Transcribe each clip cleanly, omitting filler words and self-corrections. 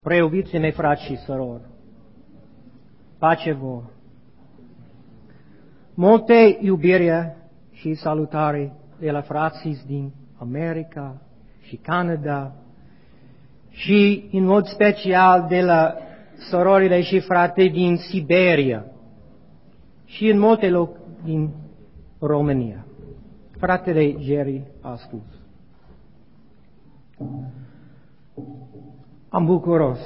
Preiubiții mei frați și surori, pace vouă! Multe iubire și salutare de la frații din America și Canada și în mod special de la surorile și frate din Siberia și în multe locuri din România. Fratele Jerry a spus. Am bucuros,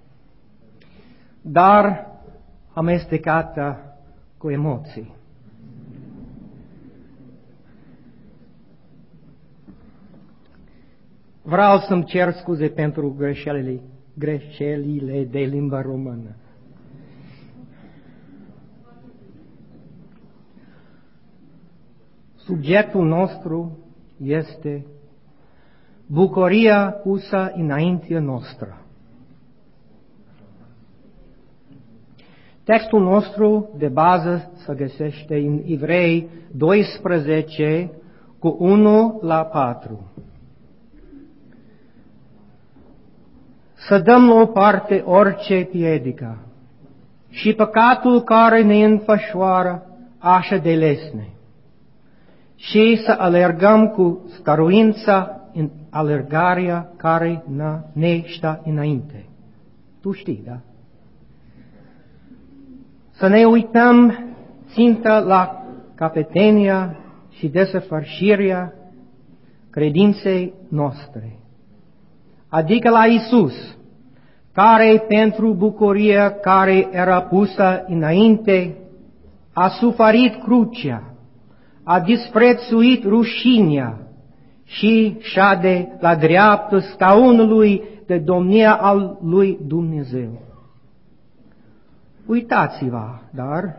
dar amestecată cu emoții. Vreau să-mi cer scuze pentru greșelile de limba română. Subiectul nostru este bucuria pusă înaintea noastră. Textul nostru de bază se găsește în Evrei 12 cu 1 la 4. Să dăm la o parte orice piedică și păcatul care ne înfășoară așa de lesne și să alergăm cu stăruință în alergarea care ne stă înainte. Tu știi, da? Să ne uităm țintă la capetenia și desăvârșirea credinței noastre, adică la Isus, care pentru bucuria care era pusă înainte a suferit crucea, a disprețuit rușinea și șade la dreapta scaunului de domnia al lui Dumnezeu. Uitați-vă, dar,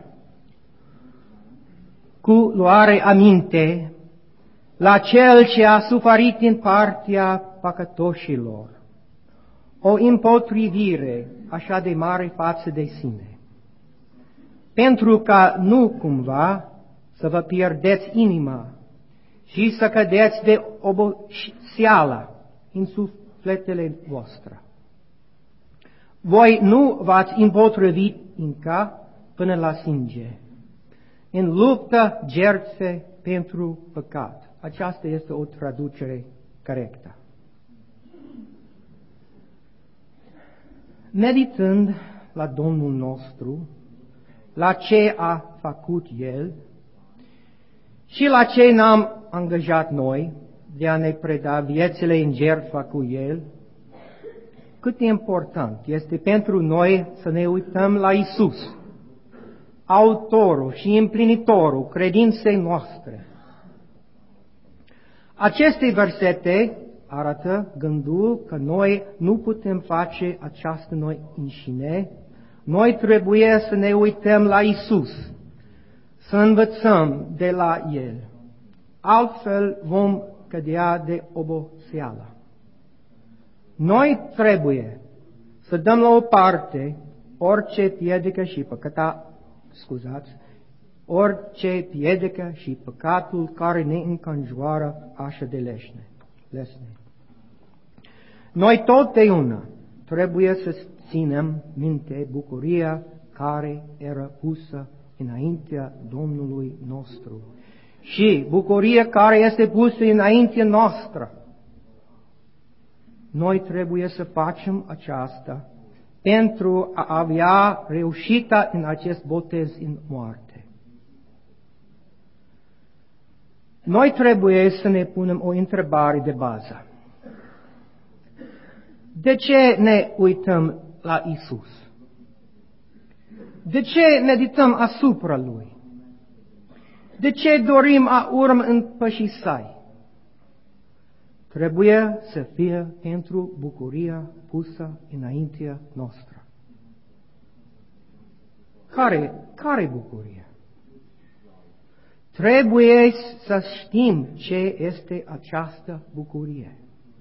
cu luare aminte la Cel ce a suferit în partea păcătoșilor, o împotrivire așa de mare față de sine, pentru ca nu cumva să vă pierdeți inima și să cădeți de oboseală în sufletele voastre. Voi nu v-ați împotrivit încă până la sânge, în luptă jertfe pentru păcat. Aceasta este o traducere corectă. Meditând la Domnul nostru, la ce a făcut El și la ce ne-am angajat noi de a ne preda viețile în jertfă cu El, cât de important este pentru noi să ne uităm la Isus, autorul și împlinitorul credinței noastre. Aceste versete arată gândul că noi nu putem face aceasta noi înșine, noi trebuie să ne uităm la Isus, să învățăm de la El. Altfel vom cădea de oboseală. Noi trebuie să dăm la o parte orice piedică și orice piedică și păcatul care ne înconjoară așa de lesne. Noi totdeauna trebuie să ținem minte bucuria care era pusă înaintea Domnului nostru și bucuria care este pusă înaintea noastră. Noi trebuie să facem aceasta pentru a avea reușită în acest botez în moarte. Noi trebuie să ne punem o întrebare de bază. De ce ne uităm la Isus? De ce medităm asupra Lui? De ce dorim a urma în pășii Săi? Trebuie să fie pentru bucuria pusă înaintea noastră. Care bucurie? Trebuie să știm ce este această bucurie.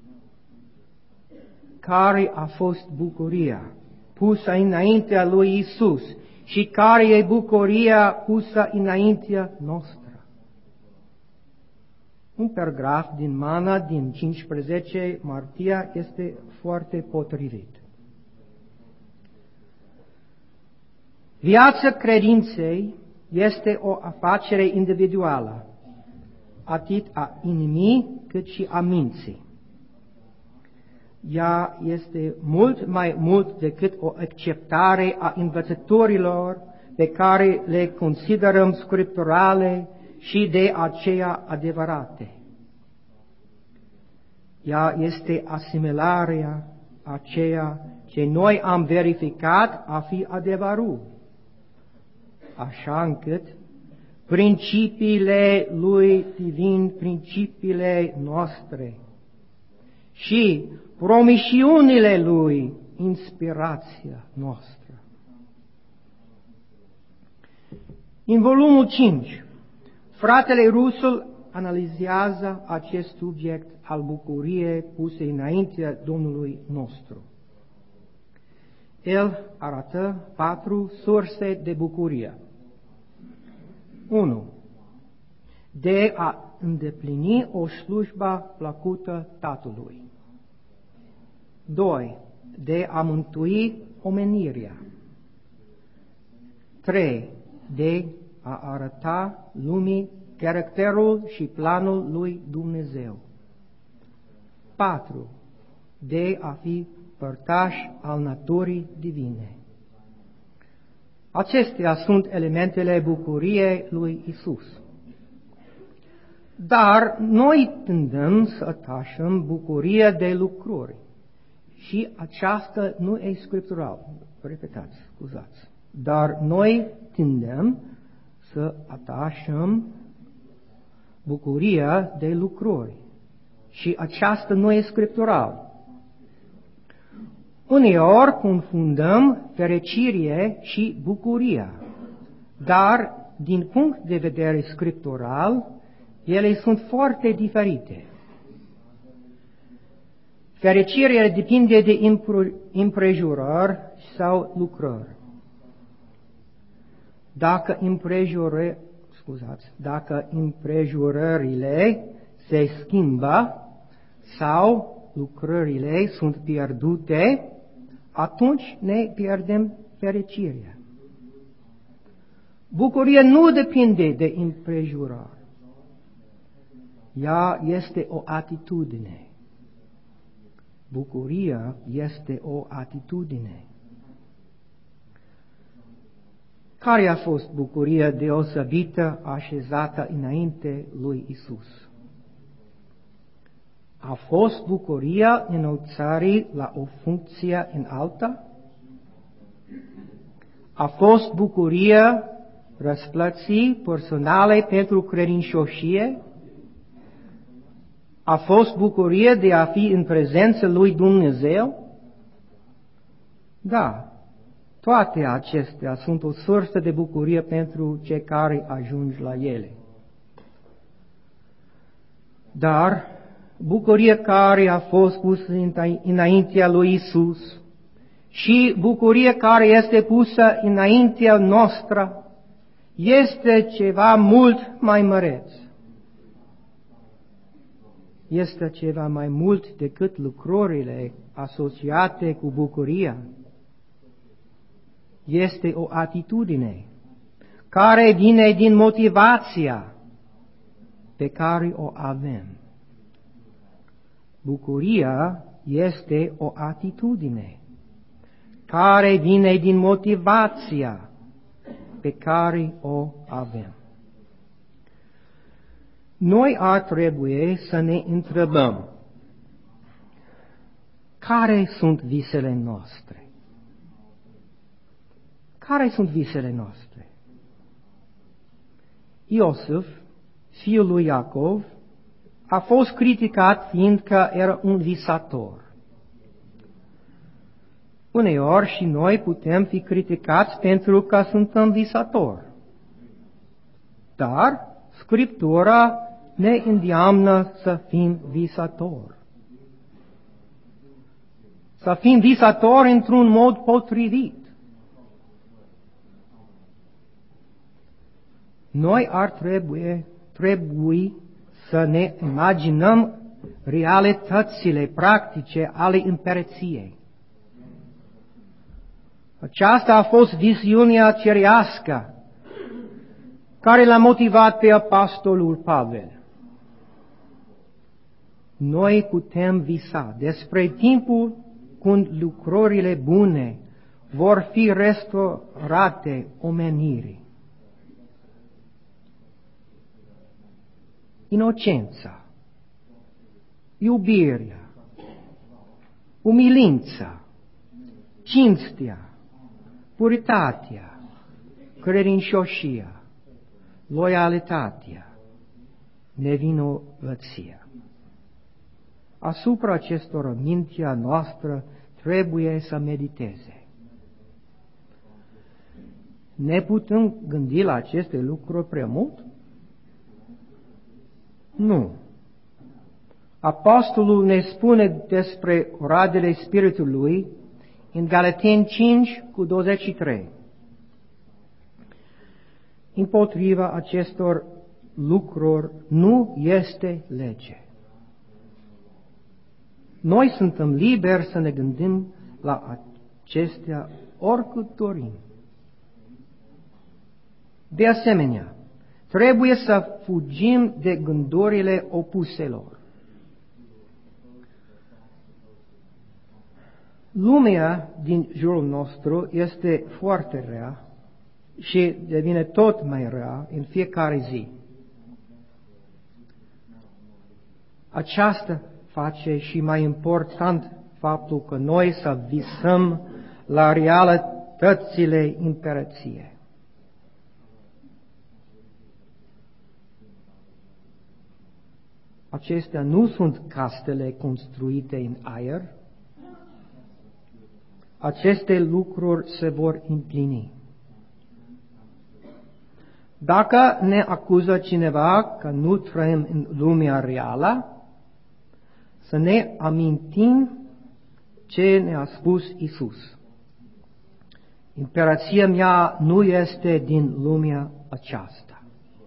Care a fost bucuria pusă înaintea lui Isus și care e bucuria pusă înaintea noastră? Un paragraf din Mana din 15 martie este foarte potrivit. Viața credinței este o afacere individuală, atât a inimii cât și a minții. Ea este mult mai mult decât o acceptare a învățăturilor pe care le considerăm scripturale și de aceea adevărate. Ea este asimilarea a ceea ce noi am verificat a fi adevărul, așa încât principiile lui divin, principiile noastre și promisiunile lui, inspirația noastră. În volumul 5, fratele Russell analizează acest subiect al bucuriei puse înaintea Domnului nostru. El arată 4 surse de bucurie. 1. De a îndeplini o slujbă plăcută Tatălui. 2. De a mântui omenirea. 3. De a arăta lumii caracterul și planul lui Dumnezeu. 4. De a fi părtaș al naturii divine. Acestea sunt elementele bucuriei lui Isus. Dar noi tindem să atașăm bucuria de lucruri și aceasta nu e scriptural. Repetați, scuzați. Dar noi tindem să atașăm bucuria de lucruri și aceasta nu e scriptural. Uneori confundăm fericire și bucuria, dar din punct de vedere scriptural, ele sunt foarte diferite. Fericirea depinde de împrejurări sau lucrări. Dacă împrejurările se schimbă sau lucrările sunt pierdute, atunci ne pierdem fericirea. Bucuria nu depinde de împrejurări. Ea este o atitudine. Bucuria este o atitudine. Care a fost bucuria deosebită așezată înainte lui Isus? A fost bucuria înălțării la o funcție înaltă? A fost bucuria răsplății personale pentru credincioșie? A fost bucuria de a fi în prezența lui Dumnezeu? Da, toate acestea sunt o sursă de bucurie pentru cei care ajung la ele. Dar bucuria care a fost pusă înaintea lui Isus și bucuria care este pusă înaintea noastră este ceva mult mai măreț. Este ceva mai mult decât lucrurile asociate cu bucuria. Este o atitudine care vine din motivația pe care o avem. Bucuria este o atitudine care vine din motivația pe care o avem. Noi ar trebui să ne întrebăm, care sunt visele noastre? Care sunt visele noastre? Iosif, fiul lui Iacov, a fost criticat fiindcă era un visator. Uneori și noi putem fi criticați pentru că suntem visatori. Dar Scriptura ne îndeamnă să fim visatori. Să fim visatori într-un mod potrivit. Noi ar trebui să ne imaginăm realitățile practice ale împărăției. Aceasta a fost viziunea cerească care l-a motivat pe apostolul Pavel. Noi putem visa despre timpul când lucrurile bune vor fi restaurate omenirii. Inocența, iubirea, umilința, cinstea, puritatea, credincioșia, loialitatea, nevinovăția. Asupra acestor mintea noastră trebuie să mediteze. Ne putem gândi la aceste lucruri prea mult? Nu. Apostolul ne spune despre roadele Spiritului în Galateni 5:23. Împotriva acestor lucruri nu este lege. Noi suntem liberi să ne gândim la acestea oricât dorim. De asemenea, trebuie să fugim de gândurile opuselor. Lumea din jurul nostru este foarte rea și devine tot mai rea în fiecare zi. Aceasta face și mai important faptul că noi să visăm la realitățile împărăției. Acestea nu sunt castele construite în aer. Aceste lucruri se vor împlini. Dacă ne acuză cineva că nu trăim în lumea reală, să ne amintim ce ne-a spus Isus. Împărăția mea nu este din lumea aceasta.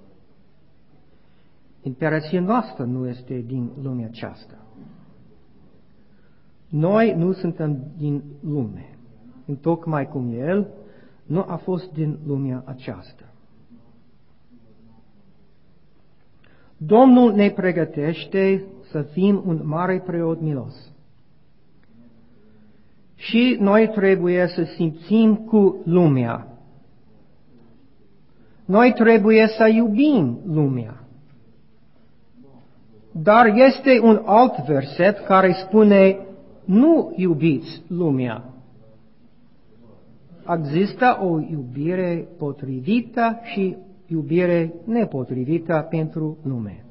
Împărăția noastră nu este din lumea aceasta. Noi nu suntem din lume, întocmai cum El nu a fost din lumea aceasta. Domnul ne pregătește să fim un mare preot milos. Și noi trebuie să simțim cu lumea. Noi trebuie să iubim lumea. Dar este un alt verset care spune, nu iubiți lumea. Există o iubire potrivită și iubire nepotrivită pentru lume.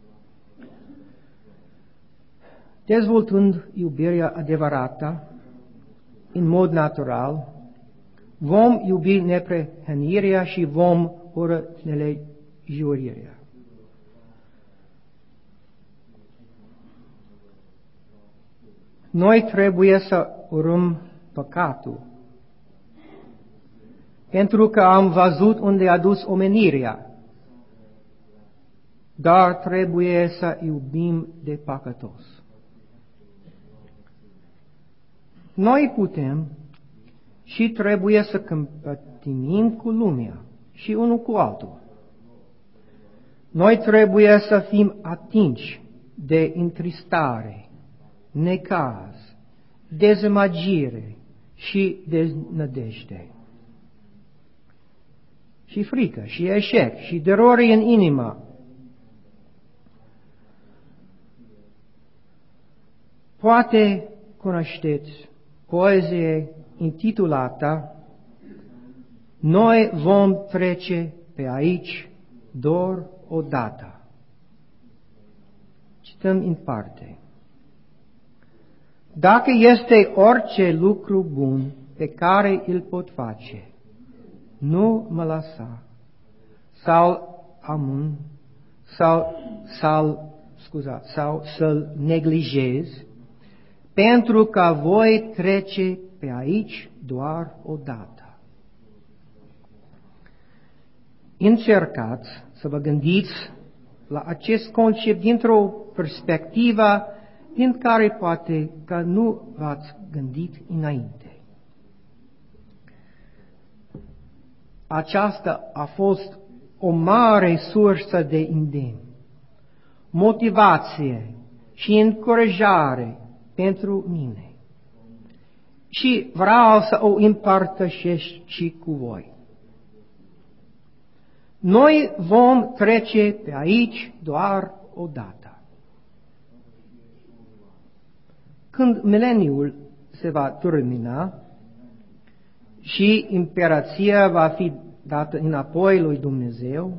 Dezvoltând iubirea adevărată, în mod natural, vom iubi neprihănirea și vom urâ nelegiuirea. Noi trebuie să urâm păcatul, pentru că am văzut unde a dus omenirea, dar trebuie să iubim de păcătos. Noi putem și trebuie să compătimim cu lumea și unul cu altul. Noi trebuie să fim atinși de întristare, necaz, dezamăgire și deznădejde. Și frică, și eșec, și durere în inimă. Poate cunoașteți poezie intitulată Noi vom trece pe aici doar odată. Cităm în parte. Dacă este orice lucru bun pe care îl pot face, nu mă lăsa, sau amân, sau să-l neglijez, pentru că voi trece pe aici doar odată. Încercați să vă gândiți la acest concept dintr-o perspectivă din care poate că nu v-ați gândit înainte. aceasta a fost o mare sursă de îndemn, motivație și încurajare pentru mine. Și vreau să o împărtășesc și cu voi. Noi vom trece pe aici doar o dată. Când mileniul se va termina și împărăția va fi dată înapoi lui Dumnezeu,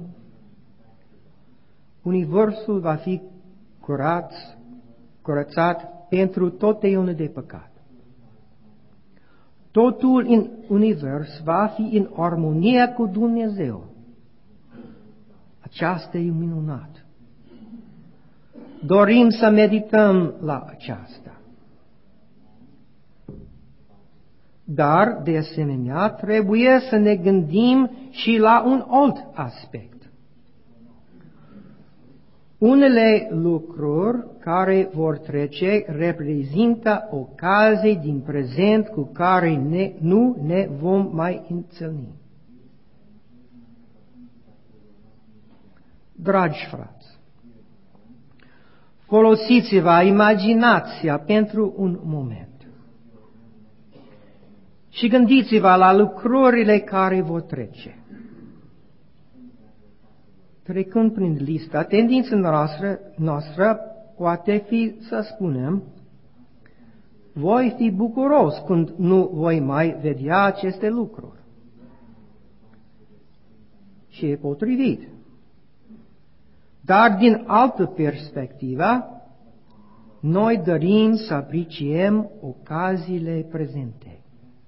universul va fi curățat pentru totdeauna de păcat. Totul în univers va fi în armonie cu Dumnezeu. Aceasta e minunat. Dorim să medităm la aceasta. Dar, de asemenea, trebuie să ne gândim și la un alt aspect. Unele lucruri care vor trece reprezintă ocazii din prezent cu care nu ne vom mai întâlni. Dragi frați, folosiți-vă imaginația pentru un moment și gândiți-vă la lucrurile care vor trece. Trecând prin lista, tendința noastră poate fi să spunem: voi fi bucuros când nu voi mai vedea aceste lucruri. Și e potrivit. Dar din altă perspectivă, noi dorim să apreciem ocaziile prezente.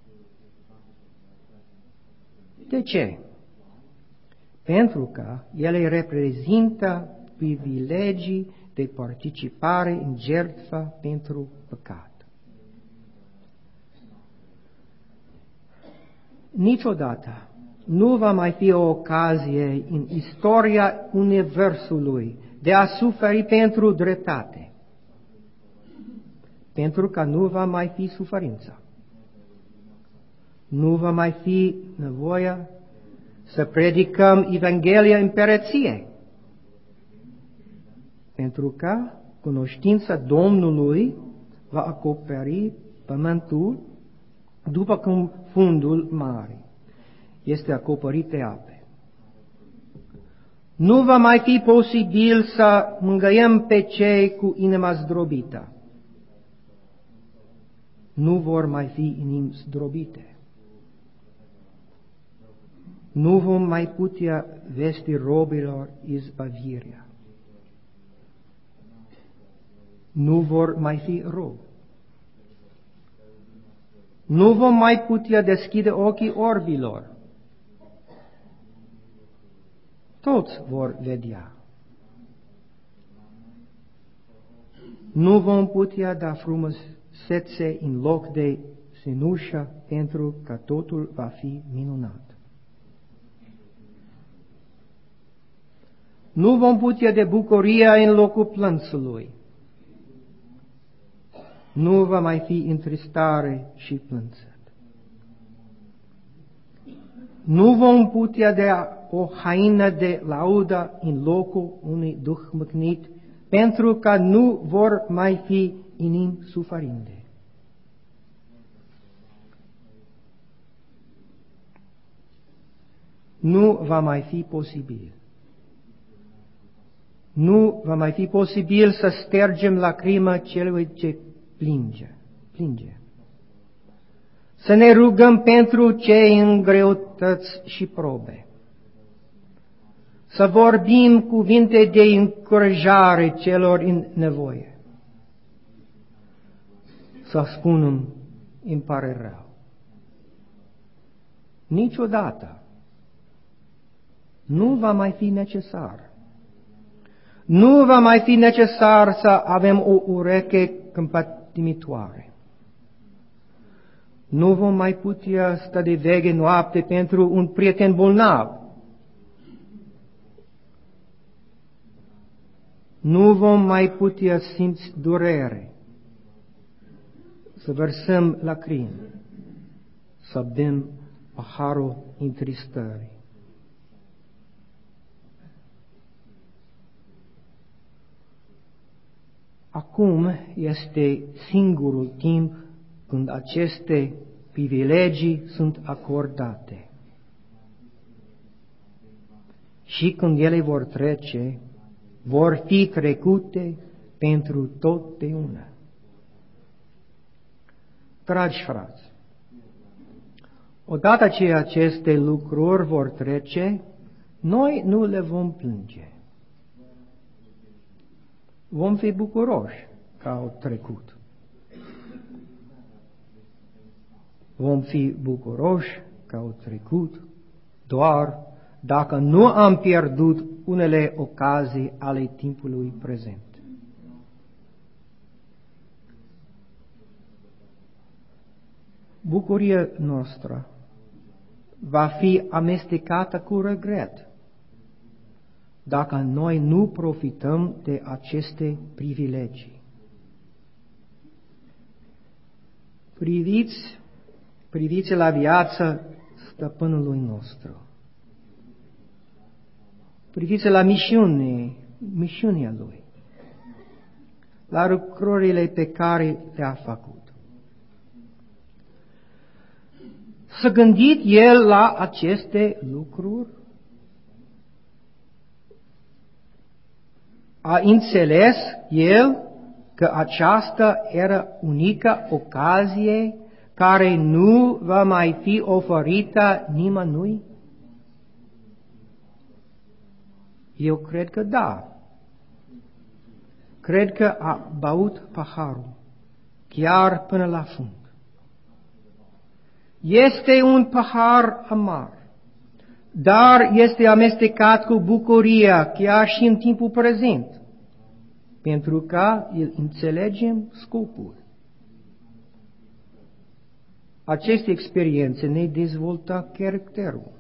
De ce? Pentru că ele reprezintă privilegii de participare în jertfă pentru păcat. Niciodată nu va mai fi o ocazie în istoria universului de a suferi pentru dreptate, pentru că nu va mai fi suferință. Nu va mai fi nevoie să predicăm Evanghelia împărăției, pentru că cunoștința Domnului va acoperi pământul după cum fundul mare este acoperit de ape. Nu va mai fi posibil să mângâiem pe cei cu inima zdrobită. Nu vor mai fi inimi zdrobite. Nu vom mai putea vesti robilor izbăvirea. Nu vor mai fi robi. Nu vom mai putea deschide ochii orbilor. Toți vor vedea. Nu vom putea da frumusețe în loc de sinușă, pentru că totul va fi minunat. Nu vom putea de bucuria în locul plânsului. Nu va mai fi întristare și plânsăt. Nu vom putea de o haină de laudă în locul unui duh mâhnit, pentru că nu vor mai fi inimi suferinde. Nu va mai fi posibil. Nu va mai fi posibil să stergem lacrima celui ce plânge. Să ne rugăm pentru cei în greutăți și probe. Să vorbim cuvinte de încurajare celor în nevoie. Să spunem: îmi pare rău. Niciodată nu va mai fi necesar. Nu va mai fi necesar să avem o ureche compătimitoare. Nu vom mai putea sta de veghe noapte pentru un prieten bolnav. Nu vom mai putea simți durere, să vărsăm lacrimi, să bem paharul întristării. Acum este singurul timp când aceste privilegii sunt acordate. Și când ele vor trece, vor fi trecute pentru totdeauna. Dragi frați, odată ce aceste lucruri vor trece, noi nu le vom plânge. Vom fi bucuroși că au trecut. Vom fi bucuroși că au trecut doar dacă nu am pierdut unele ocazii ale timpului prezent. Bucuria noastră va fi amestecată cu regret dacă noi nu profităm de aceste privilegii. Priviți la viața stăpânului nostru. Priviți la misiunea lui, la lucrurile pe care le-a făcut. S-a gândit el la aceste lucruri? A înțeles el că aceasta era unica ocazie care nu va mai fi oferită nimănui? Eu cred că da. Cred că a băut paharul, chiar până la fund. Este un pahar amar, dar este amestecat cu bucuria chiar și în timpul prezent, pentru că îl înțelegem scopul. Aceste experiențe ne dezvoltă caracterul.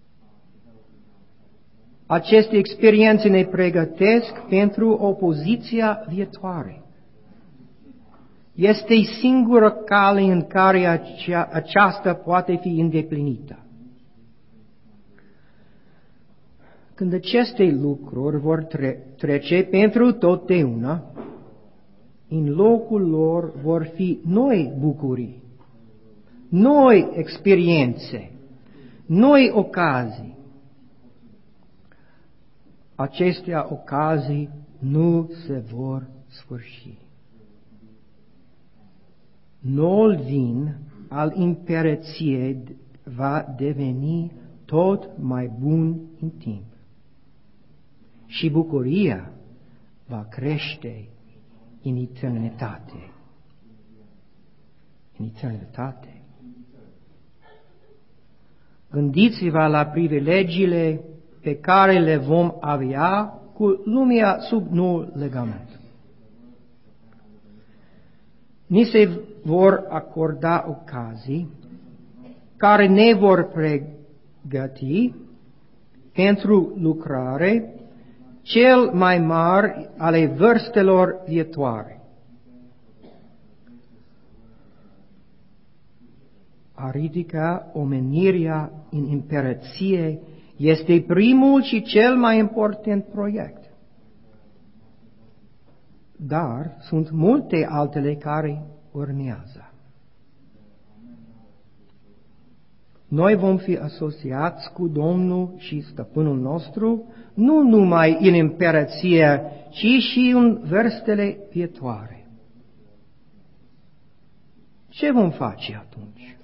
Aceste experiențe ne pregătesc pentru opoziția viitoare. Este singura cale în care aceasta poate fi îndeplinită. Când aceste lucruri vor trece pentru totdeauna, în locul lor vor fi noi bucurii, noi experiențe, noi ocazii. Aceste ocazii nu se vor sfârși. Noul vin al împărăției va deveni tot mai bun în timp și bucuria va crește în eternitate. În eternitate. Gândiți-vă la privilegiile pe care le vom avea cu lumea sub noul legământ. Ni se vor acorda ocazii care ne vor pregăti pentru lucrare cel mai mare ale vârstelor viitoare. A ridica omenirea în împărăție este primul și cel mai important proiect. Dar sunt multe altele care urmează. Noi vom fi asociați cu Domnul și Stăpânul nostru, nu numai în împărăție, ci și în vârstele viitoare. Ce vom face atunci?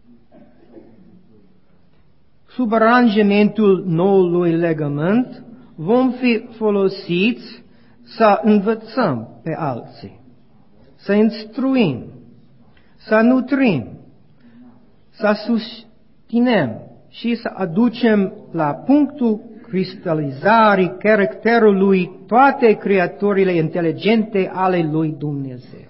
Sub aranjamentul noului legământ vom fi folosiți să învățăm pe alții, să instruim, să nutrim, să susținem și să aducem la punctul cristalizării caracterului toate creaturile inteligente ale lui Dumnezeu.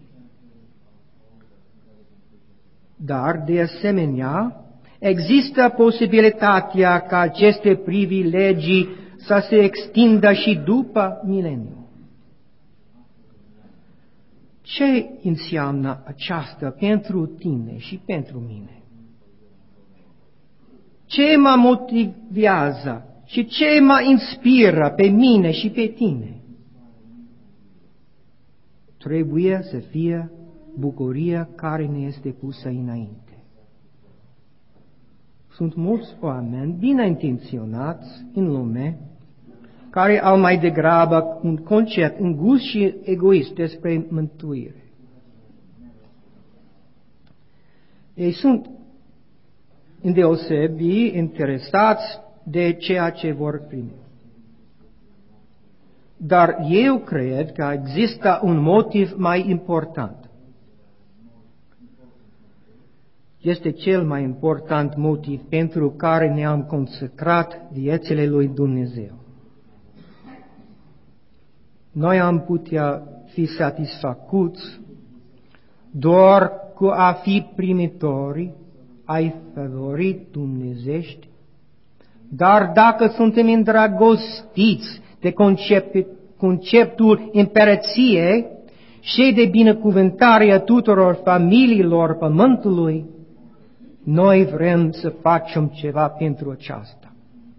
Dar, de asemenea, există posibilitatea ca aceste privilegii să se extindă și după mileniu. Ce înseamnă aceasta pentru tine și pentru mine? Ce mă motivează și ce mă inspiră pe mine și pe tine? trebuie să fie bucuria care ne este pusă înainte. Sunt mulți oameni bine intenționați în lume care au mai degrabă un concept îngust și egoist despre mântuire. Ei sunt îndeosebi interesați de ceea ce vor primi. Dar eu cred că există un motiv mai important. Este cel mai important motiv pentru care ne-am consacrat viețile lui Dumnezeu. Noi am putea fi satisfăcuți doar cu a fi primitori ai favorii dumnezești, dar dacă suntem îndrăgostiți de conceptul împărăției și de binecuvântarea tuturor familiilor pământului, noi vrem să facem ceva pentru aceasta.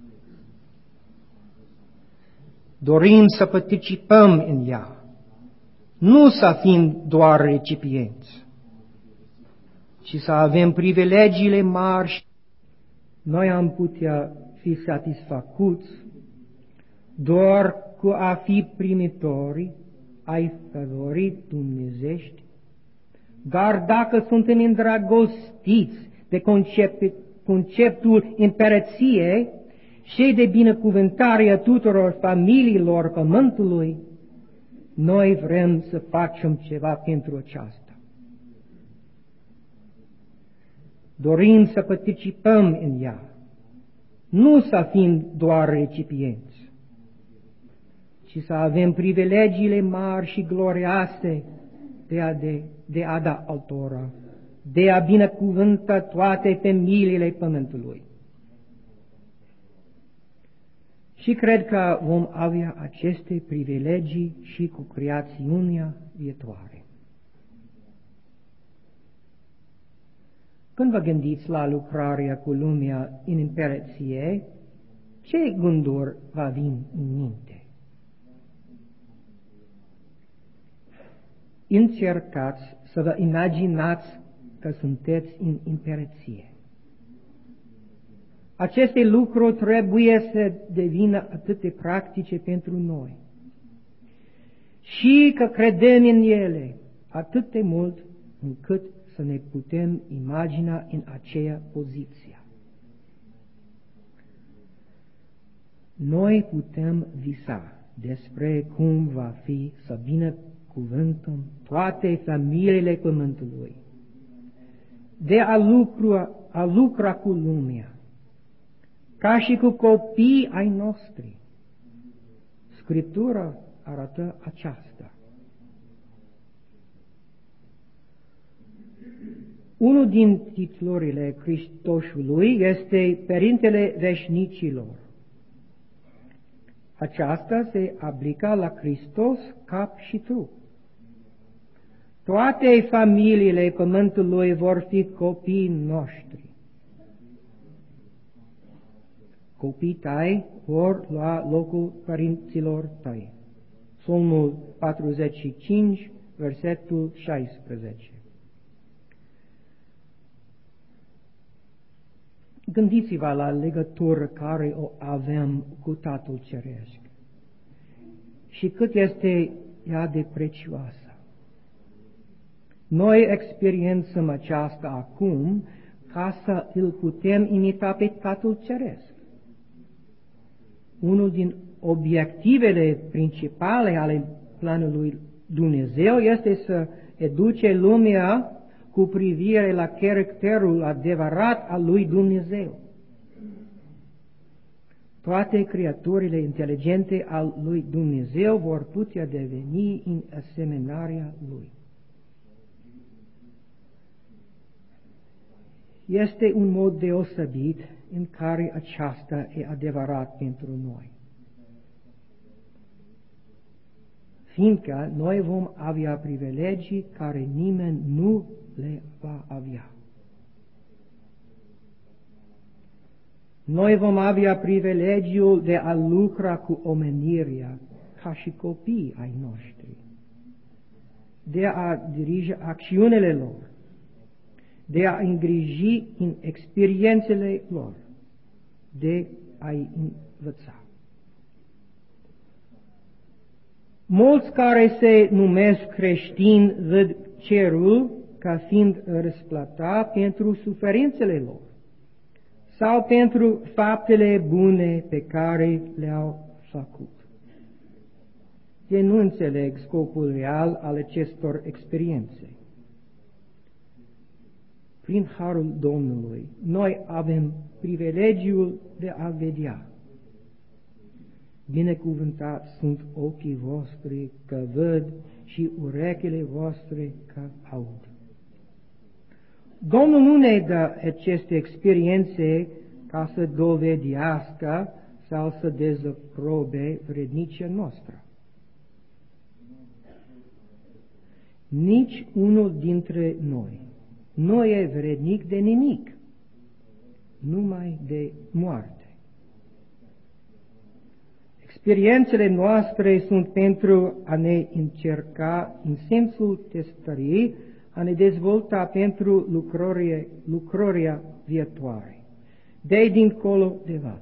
Dorim să participăm în ea, nu să fim doar recipienți, ci să avem privilegiile mari. Noi am putea fi satisfăcuți doar cu a fi primitori ai favorii dumnezești, dar dacă suntem îndrăgostiți de conceptul împărăției și de binecuvântarea tuturor familiilor pământului, noi vrem să facem ceva pentru aceasta. Dorim să participăm în ea, nu să fim doar recipienți, ci să avem privilegiile mari și glorioase de a da altora, de a binecuvânta toate familiile pământului. Și cred că vom avea aceste privilegii și cu creațiunea viitoare. Când vă gândiți la lucrarea cu lumea în împărăție, ce gânduri vă vin în minte? Încercați să vă imaginați că sunteți în împărăție. Aceste lucruri trebuie să devină atât de practice pentru noi și că credem în ele atât de mult încât să ne putem imagina în aceea poziție. Noi putem visa despre cum va fi să binecuvântăm toate familiile pământului, de a lucra cu lumea, ca și cu copiii ai noștri. Scriptura arată aceasta. Unul din titlurile Hristoșului este Părintele Veșnicilor. Aceasta se aplică la Hristos, cap și trup. Toate familiile pământului vor fi copiii noștri. Copiii tăi vor lua locul părinților tăi. Psalmul 45, versetul 16. Gândiți-vă la legătură care o avem cu Tatăl Ceresc și cât este ea de prețioasă. Noi experiențăm aceasta acum ca să îl putem imita pe Tatăl Ceresc. Unul din obiectivele principale ale planului Dumnezeu este să educe lumea cu privire la caracterul adevărat al lui Dumnezeu. Toate creaturile inteligente al lui Dumnezeu vor putea deveni în asemănarea lui. Este un mod deosebit în care aceasta e adevărat pentru noi. Fiindcă noi vom avea privilegii care nimeni nu le va avea. Noi vom avea privilegiul de a lucra cu omenirea ca și copii ai noștri. de a dirige acțiunile lor, de a îngriji în experiențele lor, de a-i învăța. Mulți care se numesc creștini văd cerul ca fiind răsplata pentru suferințele lor sau pentru faptele bune pe care le-au făcut. Ei nu înțeleg scopul real al acestor experiențe. Prin harul Domnului, noi avem privilegiul de a vedea. Binecuvântați sunt ochii voștri că văd și urechile voastre că aud. Domnul nu ne dă aceste experiențe ca să dovedească sau să dezaprobe vrednicia noastră. Nici unul dintre noi nu e vrednic de nimic, numai de moarte. Experiențele noastre sunt pentru a ne încerca în sensul testării, a ne dezvolta pentru lucrarea viitoare, de dincolo de val.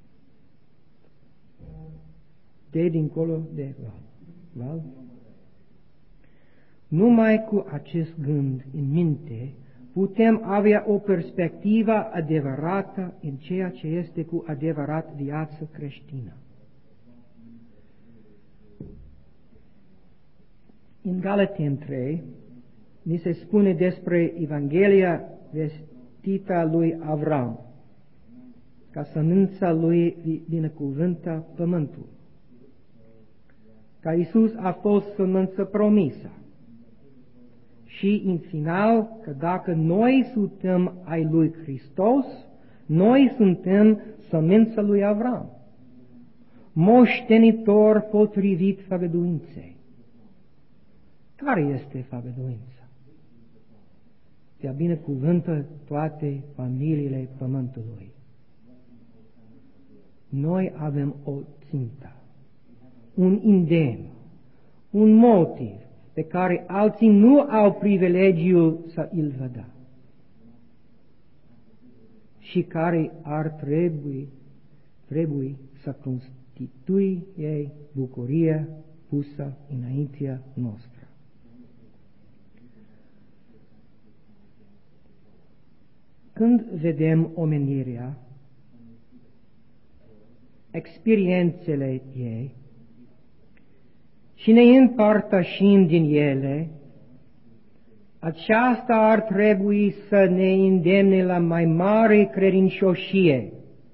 De dincolo de val. Numai cu acest gând în minte putem avea o perspectivă adevărată în ceea ce este cu adevărat viață creștină. În Galateni 3 ni se spune despre Evanghelia vestită lui Avram, ca sămânța lui binecuvântă pământul, ca Iisus a fost sămânța promisă. Și în final, că dacă noi suntem ai lui Hristos, noi suntem sămânța lui Avram, moștenitor potrivit făgăduinței. Care este făgăduința? De a binecuvânta toate familiile pământului. Noi avem o țintă, un îndemn, un motiv pe care alții nu au privilegiul să îl vadă și care ar trebui să constituie bucuria pusă înaintea noastră. Când vedem omenirea, experiențele ei și ne împărtășim din ele, aceasta ar trebui să ne îndemne la mai mare credincioșie.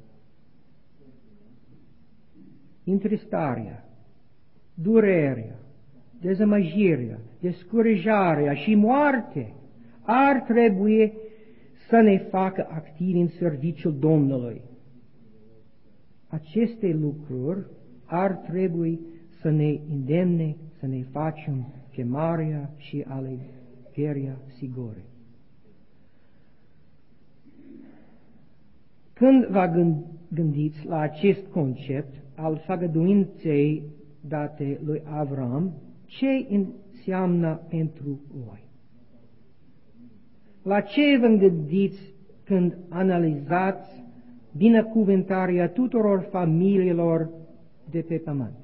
Întristarea, durerea, dezamăgirea, descurajarea și moarte ar trebui să ne facă activi în serviciul Domnului. Aceste lucruri ar trebui să ne îndemne să ne facem chemarea și alegherea sigure. Când vă gândiți la acest concept al făgăduinței date lui Avram, ce înseamnă pentru voi? La ce vă gândiți când analizați binecuvântarea tuturor familiilor de pe pământ?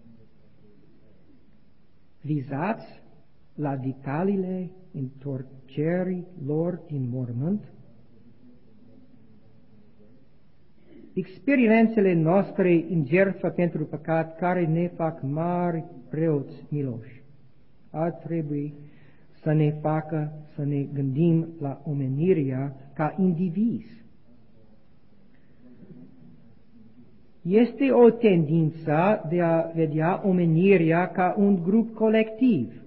Vizați la detaliile întorcerii lor din mormânt? Experiențele noastre în jertfă pentru păcat care ne fac mari preoți miloși ar trebui să ne facă să ne gândim la omenirea ca indivizi. Este o tendință de a vedea omenirea ca un grup colectiv.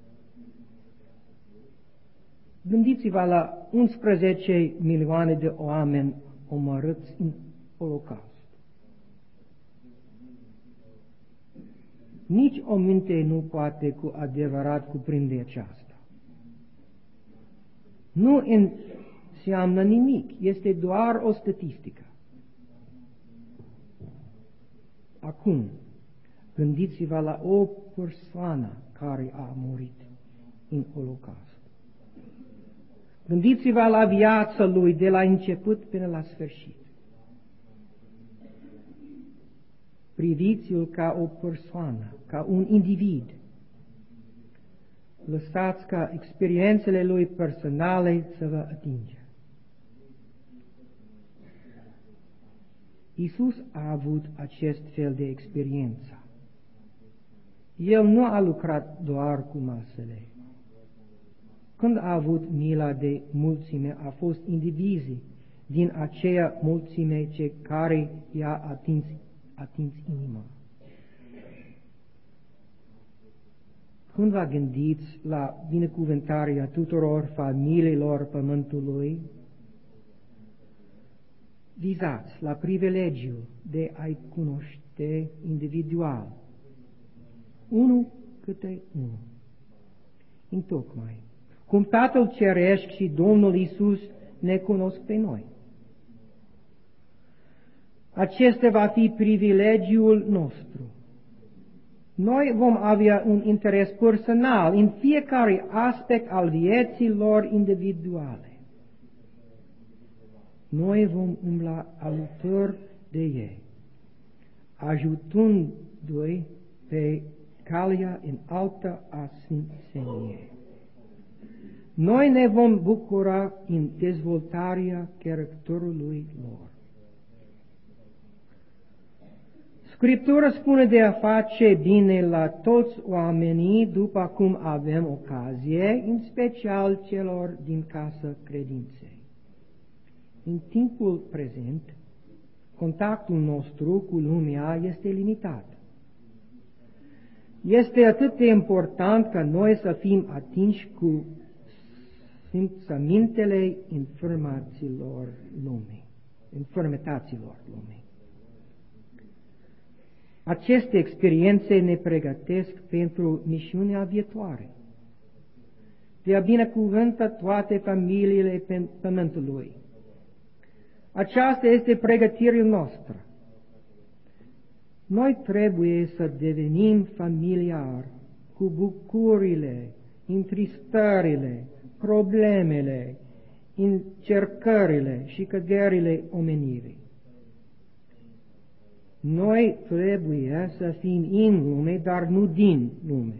Gândiți-vă la 11 milioane de oameni omorâți în Holocaust. Nici o minte nu poate cu adevărat cuprinde aceasta. Nu înseamnă nimic, este doar o statistică. Acum, gândiți-vă la o persoană care a murit în Holocaust. Gândiți-vă la viața lui de la început până la sfârșit. Priviți-l ca o persoană, ca un individ. Lăsați ca experiențele lui personale să vă atingă. Iisus a avut acest fel de experiență. El nu a lucrat doar cu masele. Când a avut mila de mulțime, a fost indivizii din aceea mulțime care i-a atins inima. Când vă gândiți la binecuvântarea tuturor familiilor pământului, vizați la privilegiul de a-i cunoaște individual, unul câte unul. Întocmai, cum Tatăl Ceresc și Domnul Iisus ne cunosc pe noi. Acesta va fi privilegiul nostru. Noi vom avea un interes personal în fiecare aspect al vieții lor individuale. Noi vom umbla alături de ei, ajutându-i pe calea în alta a sfințeniei. Noi ne vom bucura în dezvoltarea caracterului lor. Scriptura spune de a face bine la toți oamenii după cum avem ocazie, în special celor din casa credinței. În timpul prezent, contactul nostru cu lumea este limitat. Este atât de important ca noi să fim atinși cu simțămintele infirmităților lumii. Aceste experiențe ne pregătesc pentru misiunea viitoare, de a binecuvânta toate familiile pământului. Aceasta este pregătirea noastră. Noi trebuie să devenim familiari cu bucurile, întristările, problemele, încercările și căderile omenirii. Noi trebuie să fim în lume, dar nu din lume.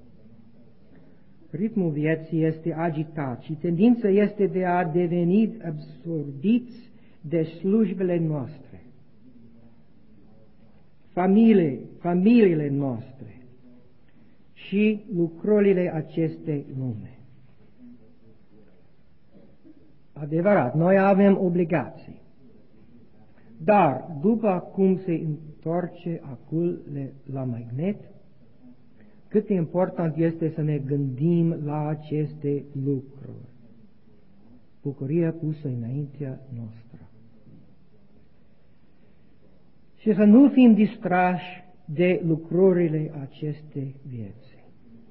Ritmul vieții este agitat și tendința este de a deveni absorbiți de slujbele noastre, familiile noastre și lucrurile acestei lume. Adevărat, noi avem obligații, dar după cum se întoarce aculele la magnet, cât de important este să ne gândim la aceste lucruri. Bucuria pusă înaintea noastră. Și să nu fim distrași de lucrurile acestei vieți.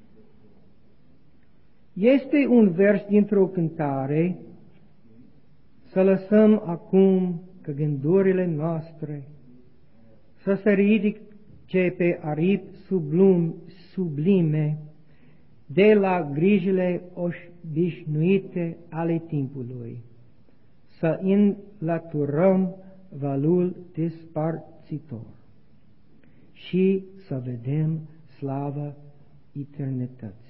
Este un vers dintr-o cântare, să lăsăm acum că gândurile noastre să se ridice pe aripi sublime de la grijile obișnuite ale timpului, să înlăturăm valul despărțitor și să vedem slava eternității.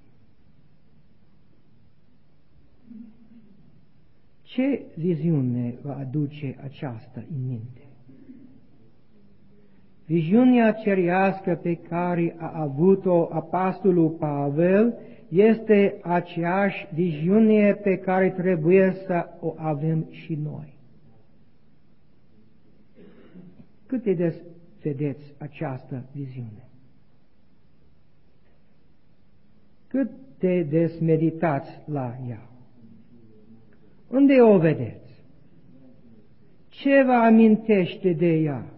Ce viziune va aduce aceasta în minte? Viziunea cerească pe care a avut-o apostolul Pavel este aceeași viziune pe care trebuie să o avem și noi. Cât de des vedeți această viziune? Cât de des meditați la ea? Unde o vedeți? Ce vă amintește de ea?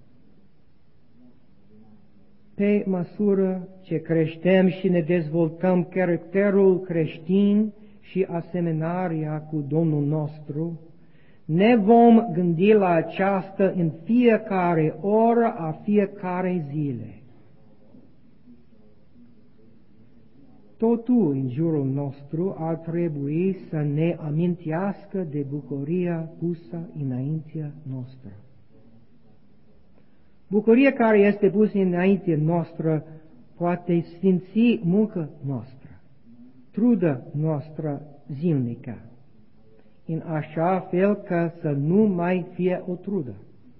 Pe măsură ce creștem și ne dezvoltăm caracterul creștin și asemănarea cu Domnul nostru, ne vom gândi la aceasta în fiecare oră a fiecare zile. totul în jurul nostru ar trebui să ne amintească de bucuria pusă înaintea noastră. Bucuria care este pusă înaintea noastră poate sfinți munca noastră, truda noastră zilnică, în așa fel că să nu mai fie o trudă.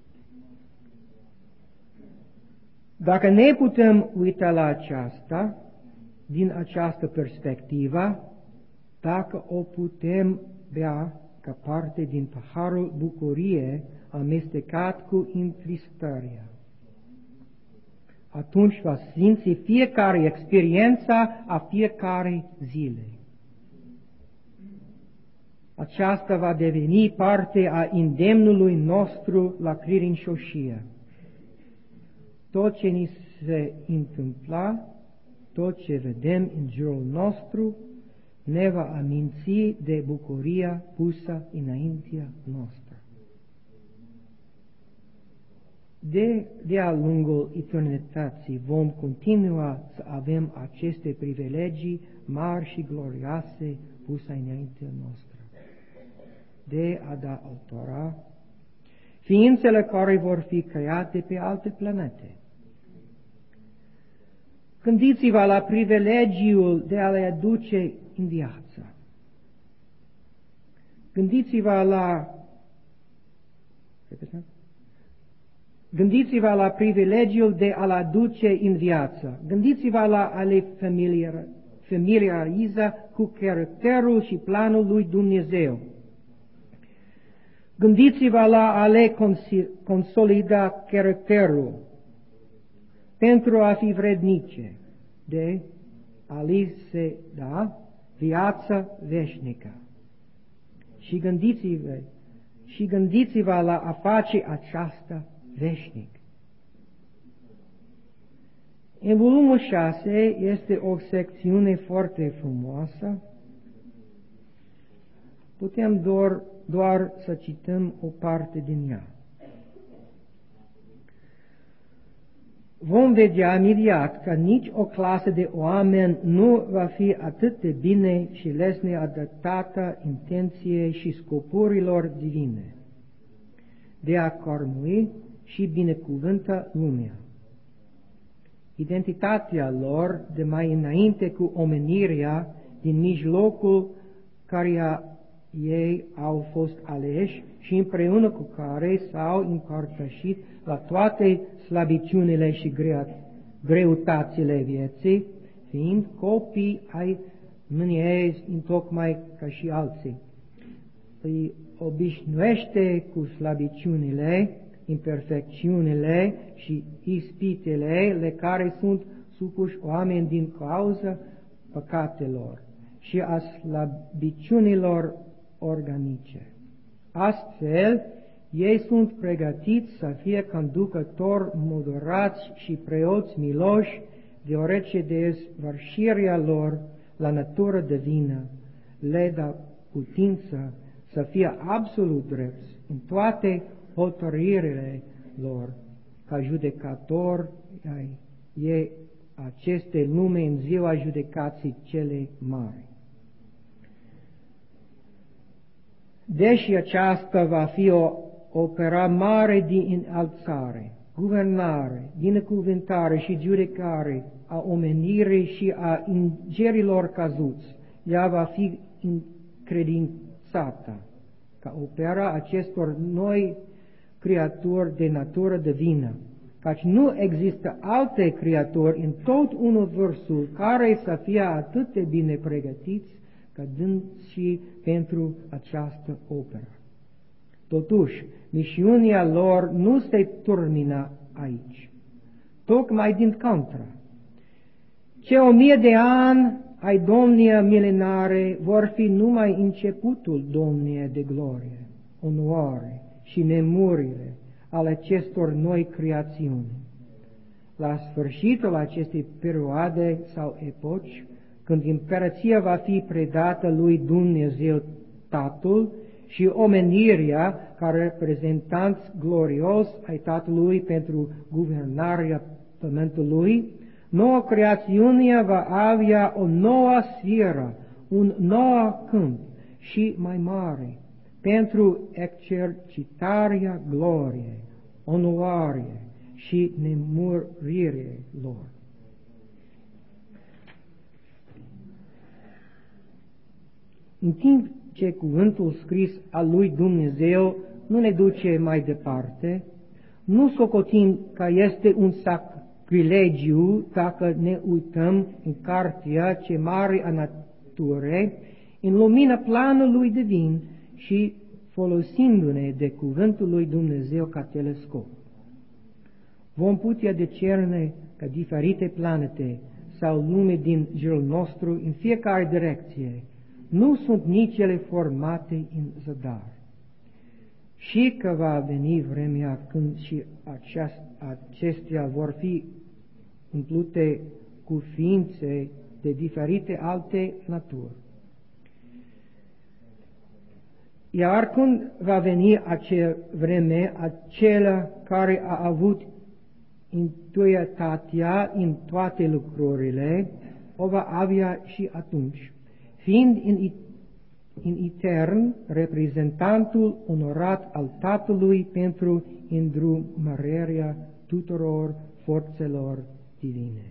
Dacă ne putem uita la aceasta, din această perspectivă, dacă o putem bea ca parte din paharul bucuriei amestecat cu întristarea, atunci va simți fiecare experiența a fiecare zile. Aceasta va deveni parte a îndemnului nostru la credincioșie. Tot ce ni se întâmpla, tot ce vedem în jurul nostru, ne va aminti de bucuria pusă înaintea noastră. De-a lungul eternității vom continua să avem aceste privilegii mari și glorioase puse înaintea noastră. De a da altora ființele care vor fi create pe alte planete. Gândiți-vă la privilegiul de a le aduce în viață. Gândiți-vă la privilegiul de a-l aduce în viață. Gândiți-vă la a le familiariza cu caracterul și planul lui Dumnezeu. Gândiți-vă la a le consolida caracterul pentru a fi vrednice de a li se da viață veșnică. Și gândiți-vă la a face aceasta veșnic. În volumul 6 este o secțiune foarte frumoasă. Putem doar să cităm o parte din ea. Vom vedea imediat că nici o clasă de oameni nu va fi atât de bine și lesne adaptată intenției și scopurilor divine, de a cormui și binecuvântă lumea. Identitatea lor de mai înainte cu omenirea din mijlocul care ei au fost aleși și împreună cu care s-au împărtășit la toate slăbiciunile și greutățile vieții, fiind copii ai mâniei întocmai ca și alții. Îi obișnuiește cu slăbiciunile, imperfecțiunile și ispitele care sunt supuși oameni din cauza păcatelor și a slăbiciunilor organice. Astfel, ei sunt pregătiți să fie conducători moderați și preoți miloși, deoarece desvârșirea lor la natură divină le dă putință să fie absolut drepți în toate hotărârile lor, ca judecători ei aceste lume în ziua judecații cele mari. Deși aceasta va fi o opera mare de înălțare, guvernare, binecuvântare și judecare a omenirii și a îngerilor căzuți, ea va fi încredințată ca opera acestor noi creaturi de natură divină, căci nu există alte creaturi în tot universul care să fie atât de bine pregătiți ca dânsii pentru această operă. Totuși, misiunea lor nu se termină aici. Tocmai din contră. Ce 1000 de ani ai domnia milenare vor fi numai începutul domniei de glorie, onoare și nemurire ale acestor noi creațiuni. La sfârșitul acestei perioade sau epoci, când împărăția va fi predată lui Dumnezeu Tatăl și omenirea ca reprezentanți glorios ai Tatălui pentru guvernarea pământului, Noua creațiune va avea o nouă sferă, un nou câmp și mai mare, pentru exercitarea gloriei, onoare și nemurire lor. În timp ce cuvântul scris al lui Dumnezeu nu ne duce mai departe, nu socotim că este un sacrilegiu dacă ne uităm în cartea ce mare a naturii, în lumina planului divin și folosindu-ne de cuvântul lui Dumnezeu ca telescop. Vom putea discerne că diferite planete sau lume din jurul nostru în fiecare direcție nu sunt nici ele formate în zadar. Și că va veni vremea când și acestea vor fi umplute cu ființe de diferite alte naturi. Iar când va veni acea vreme, acela care a avut intuitatea în toate lucrurile, o va avea și atunci, fiind în etern reprezentantul onorat al Tatălui pentru îndrumarea tuturor forțelor divine.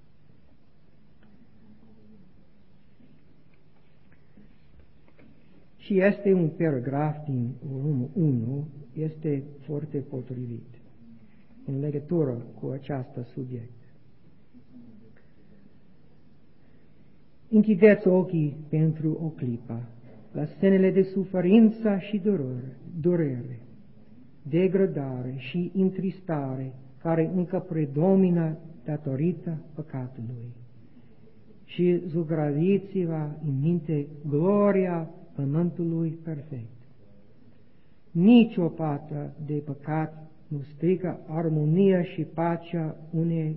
Și este un paragraf din volumul 1, este foarte potrivit în legătură cu acest subiect. Închideți ochii pentru o clipă la scenele de suferință și durere, degradare și întristare care încă predomină datorită păcatului și zugrăviți-vă în minte gloria pământului perfect. Nici o pată de păcat nu strică armonia și pacea unei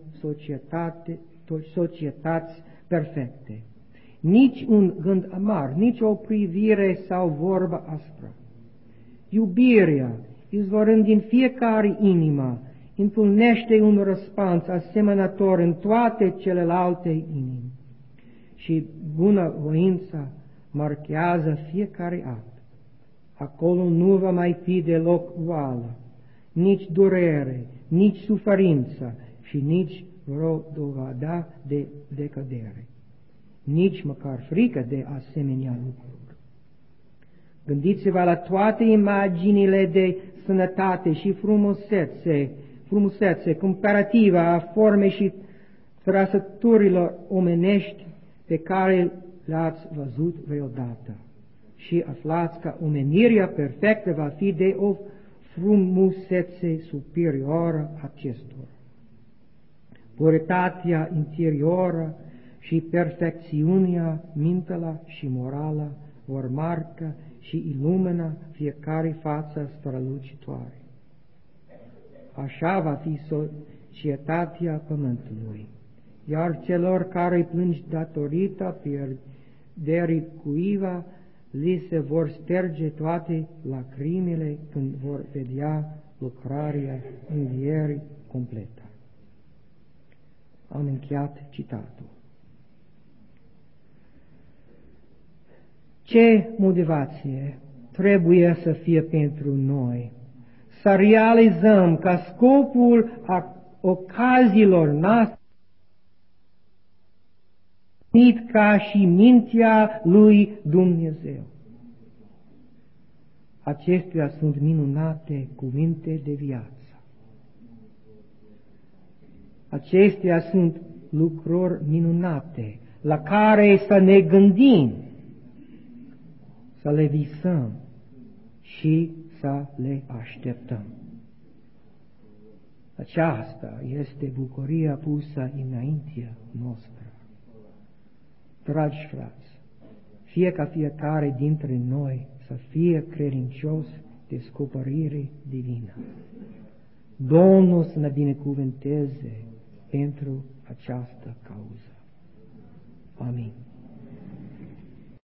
societăți perfecte. Nici un gând amar, nici o privire sau vorbă aspră. Iubirea, izvorând din fiecare inimă, întâlnește un răspuns asemănător în toate celelalte inimi. Și bunăvoința marchează fiecare act. Acolo nu va mai fi deloc oală, nici durere, nici suferință și nici vreo dovadă de decădere, nici măcar frică de asemenea lucruri. Gândiți-vă la toate imaginile de sănătate și frumusețe comparativă a formei și trăsăturilor omenești pe care le-ați văzut vreodată și aflați că omenirea perfectă va fi de o frumusețe superioară acestor. Puritatea interioră și perfecțiunea mentală și morală vor marca și ilumina fiecare față strălucitoare. Așa va fi societatea pământului, iar celor care plângi datorită pierderii cuiva, li se vor sterge toate lacrimile când vor vedea lucrarea învierii completă. Am încheiat citatul. Ce motivație trebuie să fie pentru noi să realizăm că scopul ocaziilor noastre ca și mintea lui Dumnezeu. Acestea sunt minunate cuvinte de viață. Acestea sunt lucruri minunate la care să ne gândim, să le visăm și să le așteptăm. Aceasta este bucuria pusă înaintea noastră. Dragi frați, fie ca fiecare dintre noi să fie credincios descoperire divină. Domnul să ne binecuvânteze pentru această cauză. Amin.